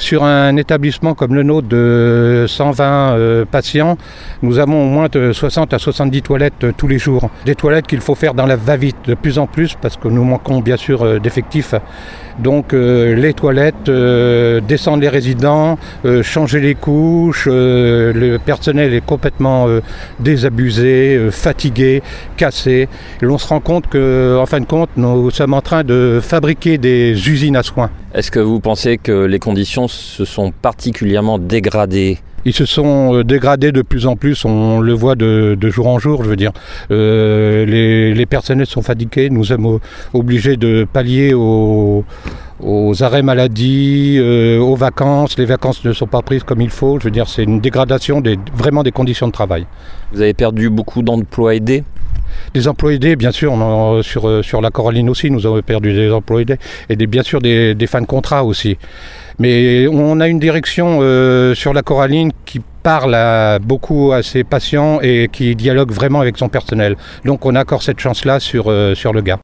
Sur un établissement comme le nôtre de 120 patients, nous avons au moins de 60 à 70 toilettes tous les jours. Des toilettes qu'il faut faire dans la va-vite de plus en plus parce que nous manquons bien sûr d'effectifs. Donc les toilettes, descendre les résidents, changer les couches, le personnel est complètement désabusé, fatigué, cassé. Et on se rend compte qu'en fin de compte, nous sommes en train de fabriquer des usines à soins. Est-ce que vous pensez que les conditions se sont particulièrement dégradées ? Ils se sont dégradés de plus en plus, on le voit de jour en jour, je veux dire. Les personnels sont fatigués, nous sommes obligés de pallier aux arrêts maladie, aux vacances. Les vacances ne sont pas prises comme il faut, je veux dire, c'est une dégradation vraiment des conditions de travail. Vous avez perdu beaucoup d'emplois aidés ? Des emplois aidés, bien sûr, sur la Coraline aussi, nous avons perdu des emplois aidés et bien sûr des fins de contrat aussi. Mais on a une direction sur la Coraline qui parle beaucoup à ses patients et qui dialogue vraiment avec son personnel. Donc on a encore cette chance-là sur le Gard.